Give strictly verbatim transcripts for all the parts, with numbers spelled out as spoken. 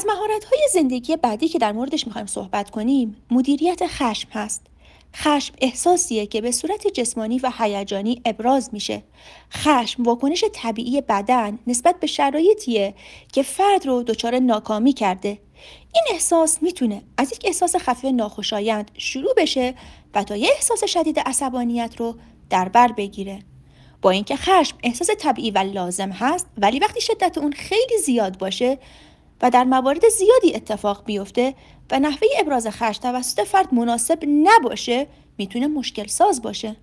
از مهارت‌های زندگی بعدی که در موردش می‌خوایم صحبت کنیم، مدیریت خشم هست. خشم احساسیه که به صورت جسمانی و هیجانی ابراز میشه. خشم واکنش طبیعی بدن نسبت به شرایطیه که فرد رو دچار ناکامی کرده. این احساس میتونه از یک احساس خفیف ناخوشایند شروع بشه و تا یه احساس شدید عصبانیت رو در بر بگیره. با اینکه خشم احساس طبیعی و لازم هست، ولی وقتی شدت اون خیلی زیاد باشه و در موارد زیادی اتفاق بیفته و نحوه ابراز خشم توسط فرد مناسب نباشه، میتونه مشکل ساز باشه.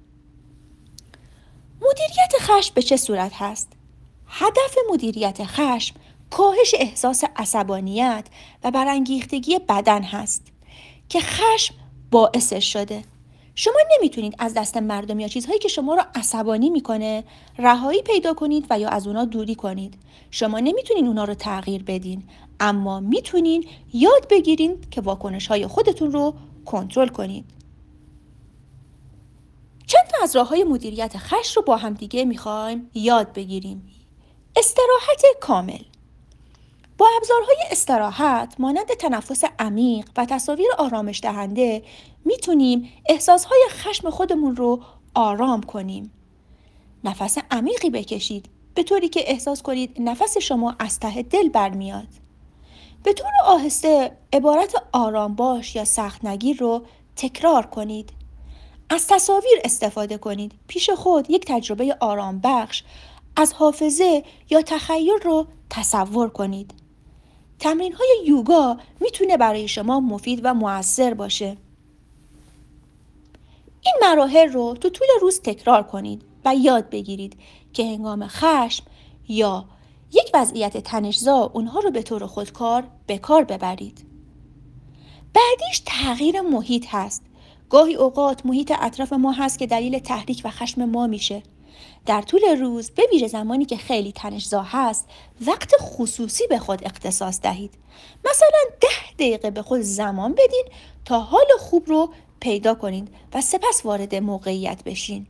مدیریت خشم به چه صورت هست؟ هدف مدیریت خشم کاهش احساس عصبانیت و برانگیختگی بدن هست که خشم باعثش شده. شما نمیتونید از دست مردم یا چیزهایی که شما را عصبانی میکنه رهایی پیدا کنید و یا از اونا دوری کنید. شما نمیتونین اونا رو تغییر بدین، اما میتونین یاد بگیرین که واکنش‌های خودتون رو کنترل کنید. چند تا از راه‌های مدیریت خشم رو با هم دیگه میخوایم یاد بگیریم. استراحت کامل. با ابزارهای استراحت مانند تنفس عمیق و تصاویر آرامش دهنده میتونیم احساسهای خشم خودمون رو آرام کنیم. نفس عمیقی بکشید به طوری که احساس کنید نفس شما از ته دل برمیاد. به طور آهسته عبارت آرام باش یا سخت نگیر رو تکرار کنید. از تصاویر استفاده کنید. پیش خود یک تجربه آرام بخش از حافظه یا تخیل رو تصور کنید. تمرین های یوگا میتونه برای شما مفید و مؤثر باشه. این مراحل رو تو طول روز تکرار کنید و یاد بگیرید که هنگام خشم یا یک وضعیت تنش‌زا اونها رو به طور خودکار به کار ببرید. بعدیش تغییر محیط هست. گاهی اوقات محیط اطراف ما هست که دلیل تحریک و خشم ما میشه. در طول روز به ویژه زمانی که خیلی تنش‌زا هست وقت خصوصی به خود اختصاص دهید. مثلا ده دقیقه به خود زمان بدین تا حال خوب رو پیدا کنید و سپس وارد موقعیت بشین.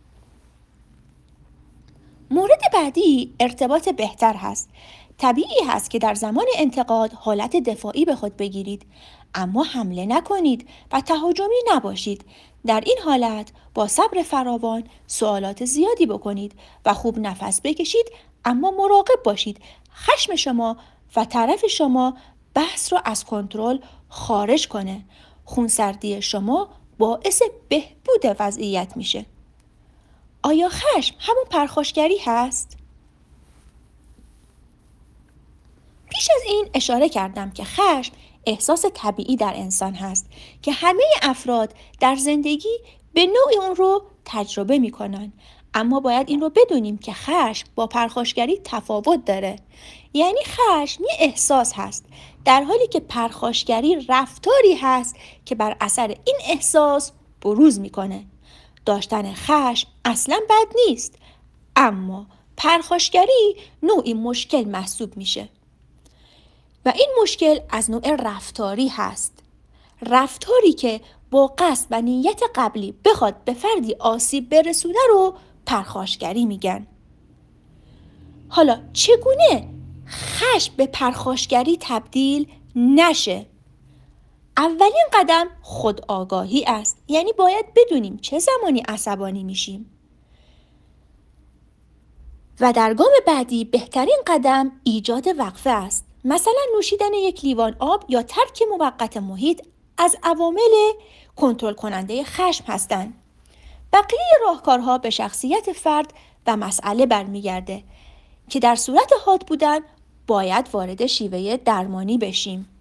مورد بعدی ارتباط بهتر هست. طبیعی هست که در زمان انتقاد حالت دفاعی به خود بگیرید، اما حمله نکنید و تهاجمی نباشید. در این حالت با صبر فراوان سوالات زیادی بکنید و خوب نفس بکشید، اما مراقب باشید خشم شما و طرف شما بحث رو از کنترل خارج کنه. خونسردی شما باعث بهبود وضعیت میشه. آیا خشم همون پرخاشگری هست؟ پیش از این اشاره کردم که خشم احساس طبیعی در انسان هست که همه افراد در زندگی به نوعی اون رو تجربه میکنن، اما باید این رو بدونیم که خشم با پرخاشگری تفاوت داره. یعنی خشم یه احساس هست، در حالی که پرخاشگری رفتاری هست که بر اثر این احساس بروز میکنه. داشتن خشم اصلا بد نیست، اما پرخاشگری نوعی مشکل محسوب میشه و این مشکل از نوع رفتاری هست. رفتاری که با قصد و نیت قبلی بخواد به فردی آسیب برسونه رو پرخاشگری میگن. حالا چگونه خشم به پرخاشگری تبدیل نشه؟ اولین قدم خودآگاهی است. یعنی باید بدونیم چه زمانی عصبانی میشیم. و در گام بعدی بهترین قدم ایجاد وقفه است. مثلا نوشیدن یک لیوان آب یا ترک موقت محیط از عوامل کنترل کننده خشم هستند. بقیه راهکارها به شخصیت فرد و مسئله برمیگرده که در صورت حاد بودن باید وارد شیوه درمانی بشیم.